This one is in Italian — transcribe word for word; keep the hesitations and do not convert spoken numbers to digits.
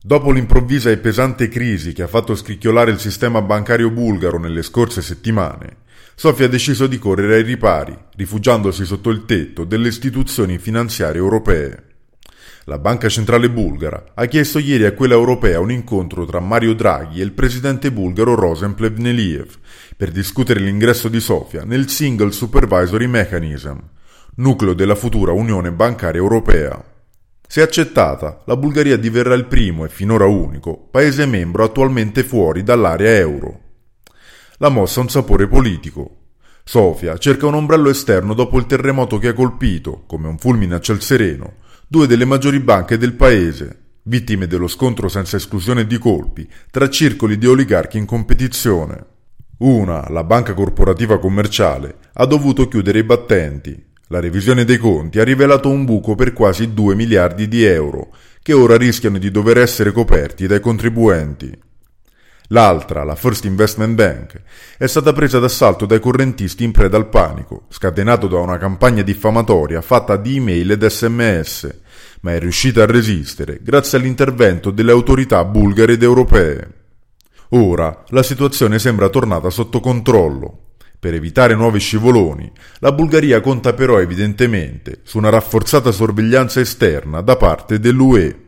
Dopo l'improvvisa e pesante crisi che ha fatto scricchiolare il sistema bancario bulgaro nelle scorse settimane, Sofia ha deciso di correre ai ripari, rifugiandosi sotto il tetto delle istituzioni finanziarie europee. La Banca Centrale Bulgara ha chiesto ieri a quella europea un incontro tra Mario Draghi e il presidente bulgaro Rosen Plevneliev per discutere l'ingresso di Sofia nel Single Supervisory Mechanism, nucleo della futura Unione Bancaria Europea. Se accettata, la Bulgaria diverrà il primo e finora unico paese membro attualmente fuori dall'area euro. La mossa ha un sapore politico. Sofia cerca un ombrello esterno dopo il terremoto che ha colpito, come un fulmine a ciel sereno, due delle maggiori banche del paese, vittime dello scontro senza esclusione di colpi tra circoli di oligarchi in competizione. Una, la banca corporativa commerciale, ha dovuto chiudere i battenti. La revisione dei conti ha rivelato un buco per quasi due miliardi di euro, che ora rischiano di dover essere coperti dai contribuenti. L'altra, la First Investment Bank, è stata presa d'assalto dai correntisti in preda al panico, scatenato da una campagna diffamatoria fatta di email ed sms, ma è riuscita a resistere grazie all'intervento delle autorità bulgare ed europee. Ora la situazione sembra tornata sotto controllo. Per evitare nuovi scivoloni, la Bulgaria conta però evidentemente su una rafforzata sorveglianza esterna da parte dell'U E.